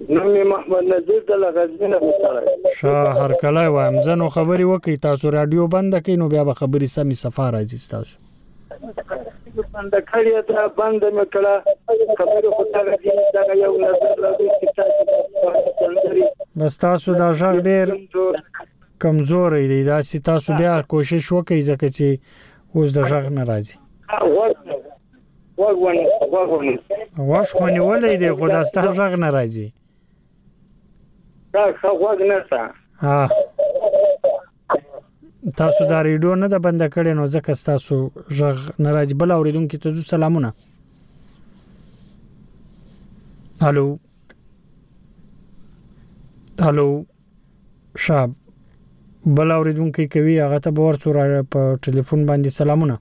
نوم محمد نذیر د لغزنه وسره شاه هر کله وایم ځنو خبري وکي تاسو رادیو بند کړئ نو بیا به خبري سمي صفه راځي تاسو بند کړی دا بند مکړه خبره خو تا راځي دا یو نظر راځي چې تاسو بس تاسو دا ژغ ډیر کمزور دی دا سی تاسو بیا کوشش وکړئ ځکه چې اوس د ژغ نه راځي واغونه واغونه واش خو نیولې دی خو دا ستاسو ژغ نه راځي دا څه واغ نه څه ها تاسو دا ریډیو نه د بند کړي نو ځکه تاسو ژغ نه راځي بل اوریدونکو ته سلامونه هالو هالو شاب بل اوریدونکو کوي هغه ته باور څور په ټلیفون باندې سلامونه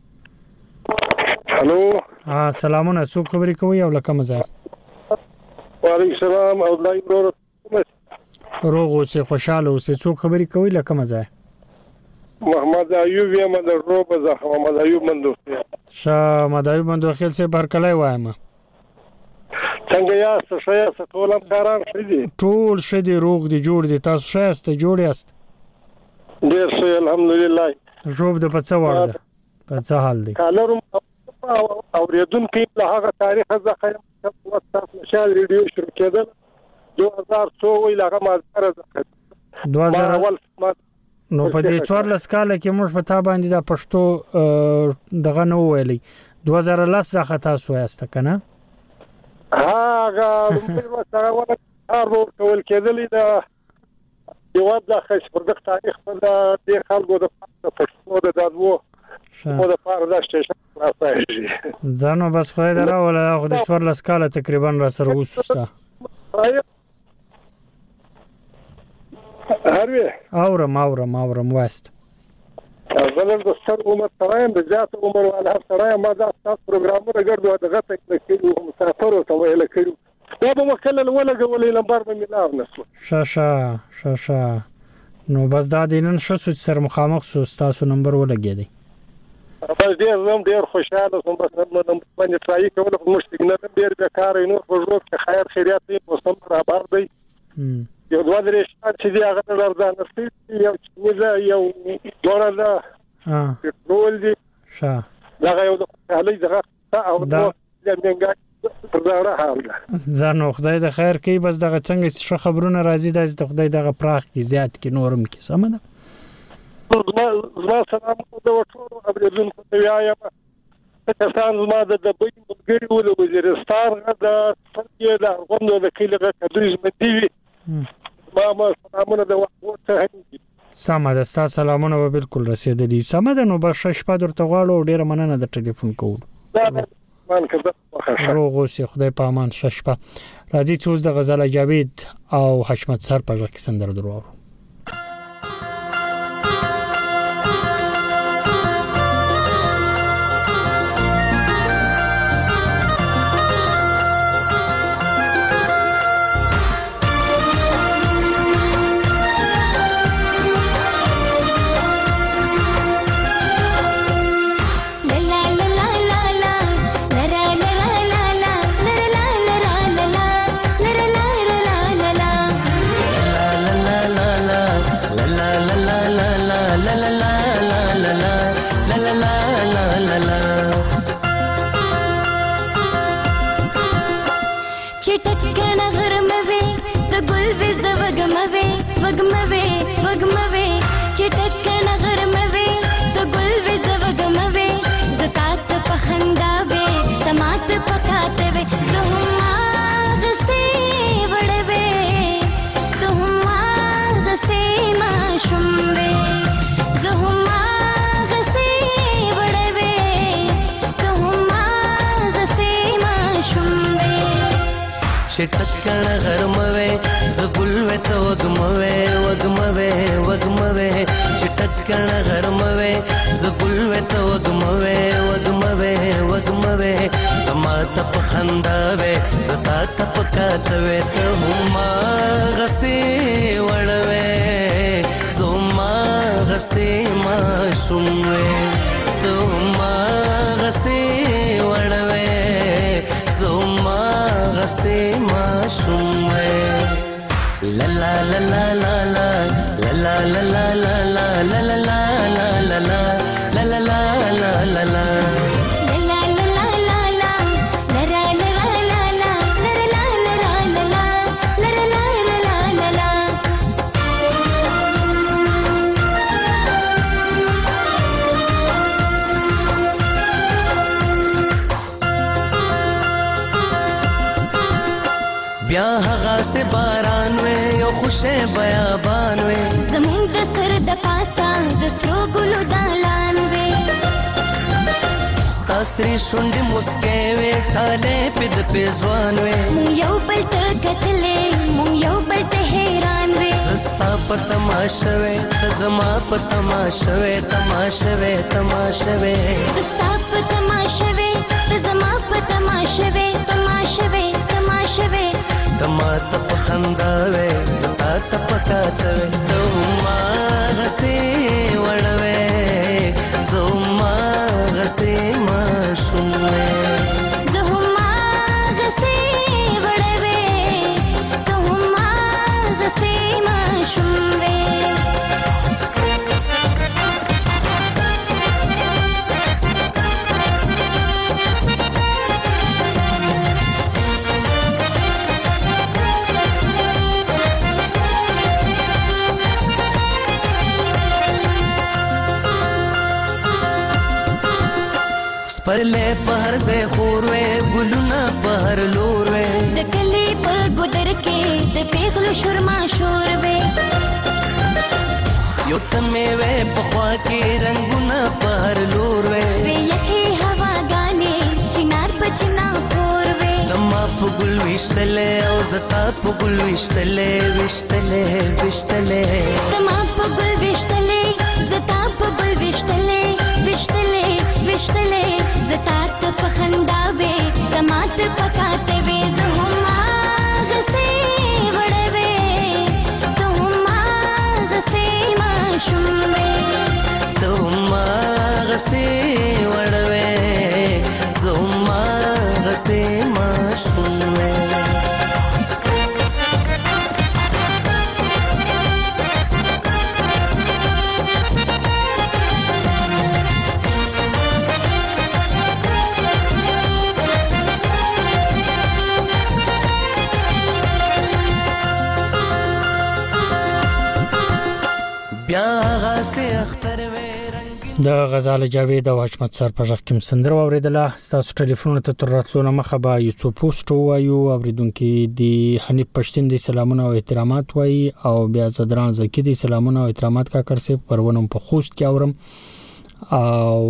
هالو ها سلامونه څوک خبرې کوي او لکه مزه وعلیکم السلام او دای ورو روغ اوسه خوشاله اوسه څوک خبرې کوي لکه مزه محمد ایوب یم د روب زه محمد ایوب مندو شاه محمد ایوب مندو خیل سه برکلای وایم څنګه یاست ښه ټول هم کاران شدي ټول شدي روغ دي جوړ دي تاسو ښه است جوړ یاست ډیر ښه الحمدلله جوب د پڅ وړ ده پڅ حال دي کالرم اوریدونکو له هغه تاریخ ځخه چې تاسو مشال ریډیو شروع کېدل دوه هزار څو ویل هغه مازره ځخه دوه هزار نو په دې څوارلس کال کې موږ په تا باندې د پښتو دغه نو ویلي دوه هزار لس ځخه تاسو یاست کنه هغه موږ سره ولا کار کول کېدل دا یو ځخه چې پر دغه تاریخ په دې خلکو د پښتو د دادو مو د پاره د سټیشن راځي ځانو بس خو دا راول خو د څوارلس کال تقریبا را سره وسستا هروي اورم اورم اورم واست زلم د ستر عمر سره د زیات عمر ولا سره ما دا تاسو پروګرامونه ګرځو دغه ته کېږي مسافر ته ویل کېږي دا به مخلل ولا غولې لمبر به ملاو نسو شاشه شاشه نو بس دا دینن شو سر مخامخ سو تاسو نمبر ولګی دی بس ډیر زم ډیر خوشاله سم بس نن باندې ټرای کوم په مشتګ نه ډیر بیکار نو په ژوند کې خیر خیریت دی موسم برابر دی یو دوه درې شات چې دی هغه درځه نسي یو چې یو ډوره ها ټول دی ښه دا یو د خلای دغه او د منګا پرداره حال ځانو خدای د خیر کوي بس دغه څنګه څه خبرونه راځي د خدای دغه پراخ کی زیات کی نورم کی سم ده زما سلام د وټورو اوریدونکو ته وایم چې تاسو زما د دبي ملګری ول وزیرستان د څنګه د غوندو د کلیغه کډریز مدي ما سلامونه د وخت ته سمه ده ستاسو سلامونه به بالکل رسیدلی سمه ده نو به شپه درته غواړو ډیره مننه د ټلیفون کوو روغ اوسې خدای په امان شپه راځي چې اوس د غزل جاوید او حشمت سر په ځکه سندره درو چټکړ غرموي زګلوي ته وګموي وګموي وګموي چټکړ غرموي زګلوي ته وګموي وګموي وګموي تما تپ خنداوي زتا تپ کاتوي ته ما غسي وړوي زما غسي ما شوموي ته ما غسي وړوي زما غسي ما ماشوم وې لا لا لا لا لا لا لا لا لا لا لا لا لا لا لا لا لا لا لا بیا هغه سه باران وې یو خوشه بیابان وې زمون د سر د پاسا د سترو ګلو دالان وې ستاسري شونډې مسکې وې ټاله په د پېزوان وې مون یو بل ته کتلې مون یو بل ته حیران وې زستا په تماشه وې ته زما په تماشه وې تماشه وې تماشه وې زستا په تماشه وې ته زما په تماشه وې تماشه وې تماشه وې تما ته په خندا وې زتا ته پکاته وې ته ما غسې وړوې زه ما غسې ماشوم وې زه ما غسې وړوې ته ما غسې ماشوم وې پرلې په هر ځای خور وې ګلونه په هر لور وې د کلی په ګودر کې د پیغلو شورما شور وې یو تمې وې په خوا کې رنگونه په هر لور وې وې یخې هواګانې چنار په چنار خور وې تما په ګل وشتلې او زتا په ګل وشتلې وشتلې وشتلې تما په ګل وشتلې زتا په ګل وشتلې وشتلې وشتلې زتا ته په خندا وې تما ته پکاته وې زه ما غسې وړوې ته ما غسې ماشوم وې ته ما غسې وړوې زه ما غسې ماشوم وې د غزال جاوید او حشمت سر په ځخ کې سندره اوریدله تاسو ټلیفون ته تر راتلو مخه به یو څو پوسټ وایو اوریدونکو دی حنیف پښتون دی سلامونه او احترامات وای او بیا زدران زکی دی سلامونه او احترامات کا کړسه پرونم په خوست کې اورم او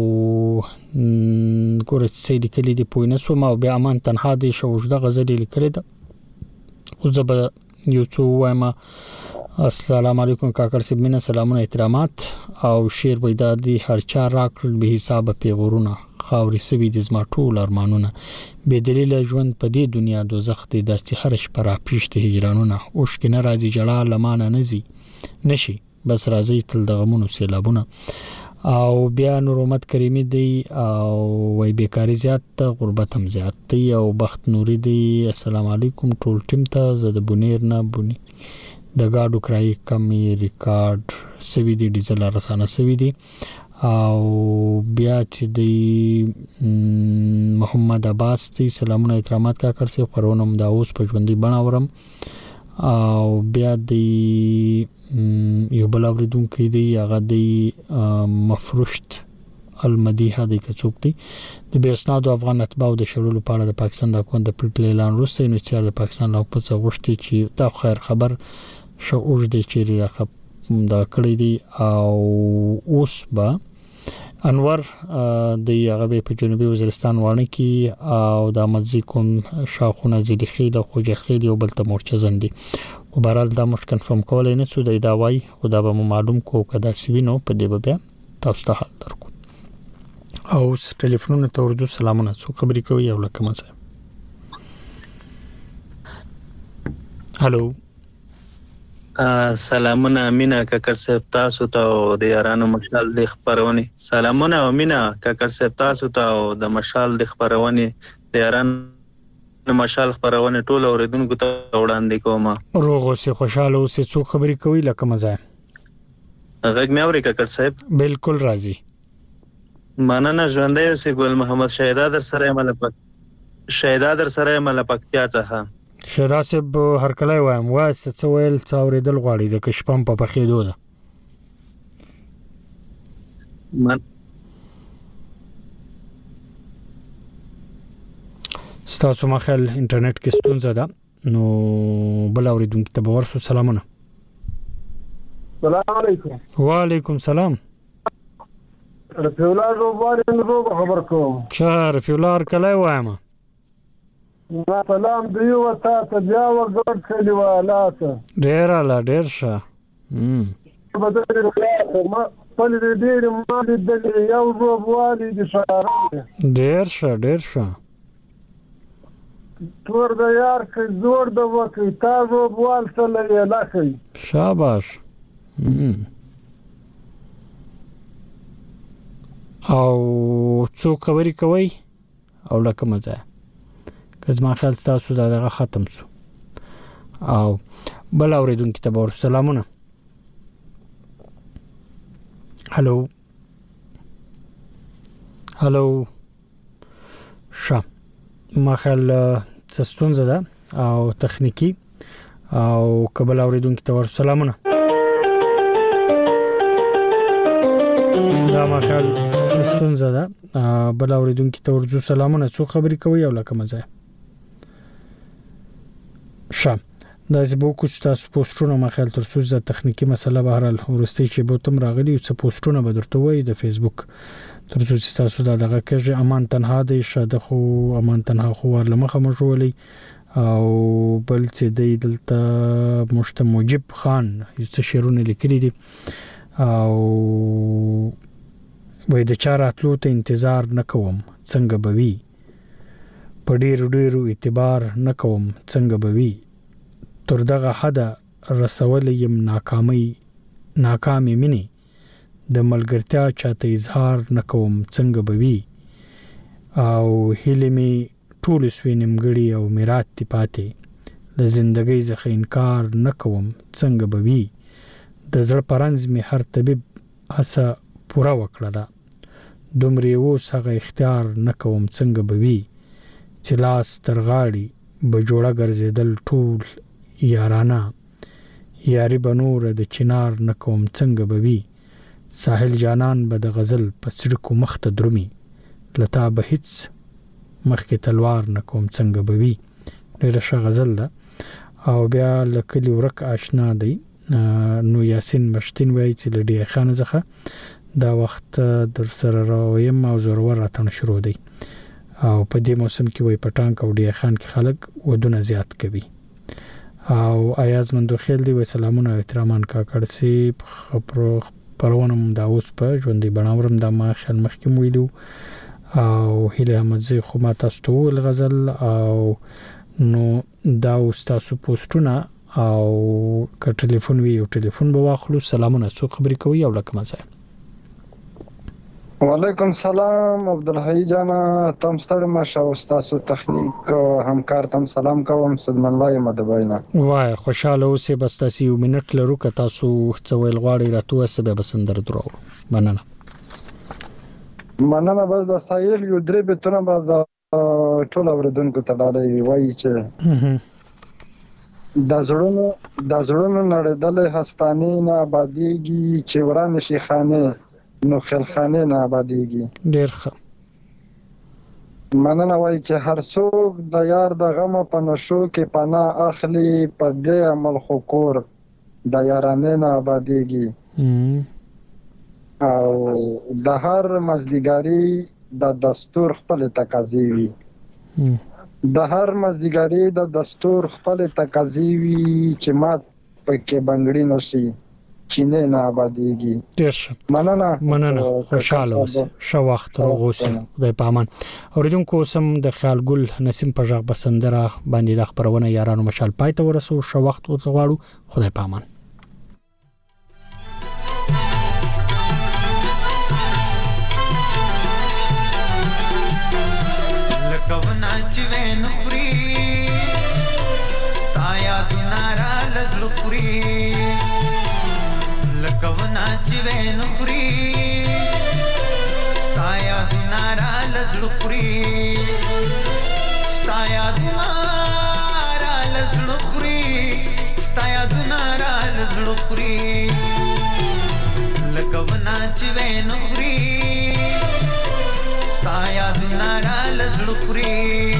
ګورې سې لیکلي دی پوینه سو ما بیا امان تنها دی شوجده غزل لیکل ده او زب یو څو وایم السلام علیکم کاکړ سیب مینا سلامونه احترامات او شیر بيدادي هر چا راکړل به حساب پیغورونه خاوري سوي د زما ټول ارمانونه به دلیل ژوند په دې دنیا دوزخ دی د چې هر شپه را پیشته هجرانونه اوش کې ناراضي جړه لمانه نزي نشي بس راځي تل د غمونو سیلابونه او بیا نورمت کریمی دی او وای بیکاری زیات غربت هم زیات دی او بخت نوري دی السلام علیکم ټول ټیم ته زده بونیر نه بونی د گاډو کرای کمی ریکارډ سوي دی ډیزل رسانه سوي دی او بیا چې دی محمد عباس دی سلامونه احترامات کا کړسه خورونم دا اوس په ژوندۍ بناورم او بیا دی یو بل اوریدونکو دی هغه دی مفروشت المدیحه دی کڅوک دی د بیا اسناد افغان اتباع د شړلو په اړه د پاکستان د حکومت د پټ اعلان وروسته نو چې د پاکستان له حکومت څخه غوښتي چې دا خیر خبر شو اوج دی چې راخ دا کړی دی او اوس با انور د هغه په جنوبي وزیرستان وانه کې او د مزي کوم شاخونه زیدي خېل خو جخېل یو بل ته مورچه زندي او بهرال دا مش کنفرم کولای نه څه د داوای او دا به معلوم کو کدا سوینو په دې بیا تاسو ته حل درکو او ټلیفون ته ورته سلامونه څو خبرې کوي او لکه مزه هالو سلامونه مینا کاکر صاحب تاسو ته او د یارانو مشال د خبرونه سلامونه او مینا کاکر صاحب تاسو ته او د مشال د خبرونه د یارانو مشال خبرونه ټول اوریدونکو ته وړاندې کوم. روغ اوسې خوشاله اوسې څو خبرې کوي لکه مزه غږ مې اوري کاکړ صاحب؟ بالکل راځي. مننه ژوندۍ اوسې ګل محمد شهدا در سره مل پک شهدا در سره مل پکتیا څخه. شهدا صاحب هر کله وایم واسه څو ویل څو اوریدل غواړي د کشپم په پخېدو ده. من ستاسو مخال انټرنیټ کې ستونزه ده نو بل اوریدونکو ته ورسو سلامونه. السلام علیکم. وعلیکم السلام. رفیع الله روبارین روب خبر کوم. چا رفیع الله کله وایم؟ ما سلام دیو تا ته بیا وګور کلی والاته. ډیر اعلی ډیر ښه. هم بدل ما پل دې ما دې یو روب والی دي شاره. ډیر ښه ډیر ښه. تور د یار کې زور د وکي تاسو بوال سره یې لاخي. شاباش. او څو خبرې کوي او لکه مزه کزما خیال تاسو دا دغه ختم شو او بل اوریدونکو ته ور سلامونه. هالو هالو ښه ما خل ستونزه ده او تخنیکی او قبل اوریدونکو ته ور سلامونه. دا ما خل ستونزه ده بل اوریدونکو ته ورجو سلامونه. څو خبرې کوي او لکه مزه ښه دا زبو کوڅ تاسو پوسټونه ما خل ترڅو د تخنیکی مسله به هرال ورستي چې به تم راغلی او څه پوسټونه به درته وای د فیسبوک ترڅو چې تاسو دا دغه کې امان تنها دی شاده خو امان تنها خو ورلمخه مجولي او بل چې دی دلته مشت موجب خان یو څه شعرونه لیکلي دي او وای د چاراتلو ته انتظار نکوم څنګه بوي په ډیر ډیرو اعتبار نکوم څنګه بوي تر دغه حد رسول یم ناکامي ناکامي مني د ملګرتیا چاته اظهار نکوم څنګه بوي او هلمي ټول سوینمګړي او میراث تی پاتې د زندګۍ ځخه انکار نکوم څنګه بوي د زړه پرنځ می هر طبيب هڅه پورا وکړه دومره اوس هغه اختیار نکوم څنګه بوي چې لاس ترغاړي به جوړه ګرځیدل ټول یارانه یاري بنور د چنار نکوم څنګه بوي ساحل جانان به د غزل په سړکو مخته درومي لتا به هیڅ مخکې تلوار نکوم څنګه بوي. ډېره ښه غزل ده او بیا لکلی ورک آشنا دی نو یاسین مشتین وایي چې لډي خان زخه دا وخت در سره راویم او زورور راتنه شروع دی او په دې موسم کې وای پټانک او ډي خان کې خلک ودونه زیات کوي او ایاز مندو خیل دی و سلامونه او احترامان کاکړ سي خبرو پرونم دا اوس په ژوندۍ بناورم د ما خیال مخکې ویلو او هله احمد زی خو ما تاسو ته غزل او نو دا اوس تاسو پوسټونه او که ټلیفون وی او ټلیفون به واخلو. سلامونه څو خبرې کوي او لکه مزه. وعلیکم سلام عبدالحی جانا تم ستړي ماشه او تاسو تخنیک همکار تم سلام کوم سلمان الله مدباینا وای خوشاله اوسه بس تاسو یو منټ لرو که تاسو څویل غواړی راته سبب بسندر درو مننه مننه بس د سایل یو درې بتونه بعد ټول اوردونکو ته ډالې وایي چې د زړونو د زړونو نړیدلې هستانې نه آبادیږي چې ورانه شي خانه نو خلخانه نه آبادیږي. ډیر ښه مننه وایي چې هر څوک د یار د غم په نشو کې پناه اخلي په دې عمل خو کور د یارانه نه آبادیږي او د هر مزدګاری د دستور خپل تقاضي وي د هر مزدګاری د دستور خپل تقاضي وي چې ما پکې بنګړی نشي چینه نه آبادیږي. ډیر مننه مننه خوشاله اوسه شو وخت راغوسه د پامان اوریدونکو سم د خیال ګل نسیم پژغ بسندره باندې د خبرونه یارانو مشال پای ته ورسو شو وخت وغواړو خدای پامان. لکه ونه چې وین خوري خوري لکه ونه چې وینو خوري ستا یادونه راله زړه خوري ستا یادونه راله زړه خوري ستا یادونه راله زړه خوري لکه ونه چې وینو خوري ستا یادونه راله زړه خوري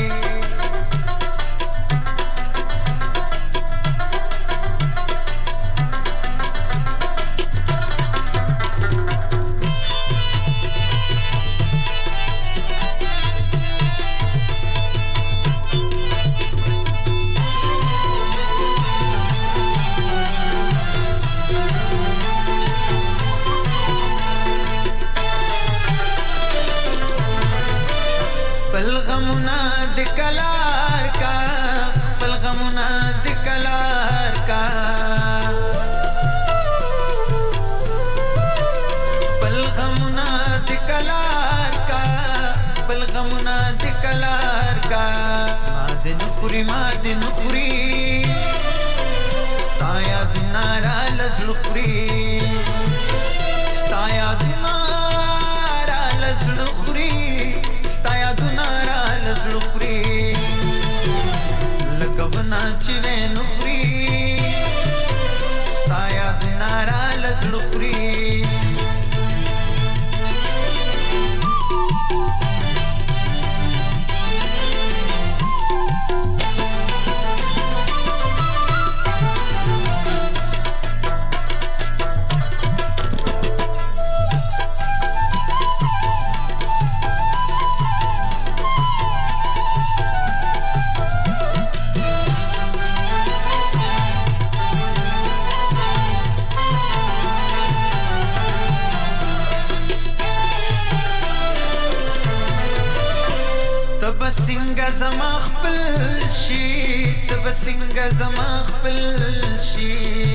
पलगमुना दिकलार का पलगमुना दिकलार का पलगमुना दिकलार का पलगमुना दिकलार का मादिन खुरी मादिन खुरी स्ताया दुनारा लजलुखरी स्ताया दुनारा लजलुखरी स्ताया दुनारा लजलुखरी लगवना चिवे नुखरी स्ताया दुनारा लजलुखरी تبسنګ زما خپل شي تبسنګ زما خپل شي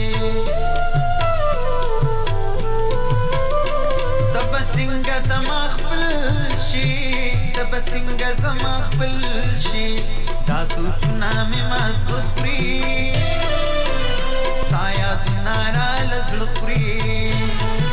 تبسنګ زما خپل شي تبسنګ زما خپل شي دا سوچنا مې مازغوري ستا یادونه را لزړه خوري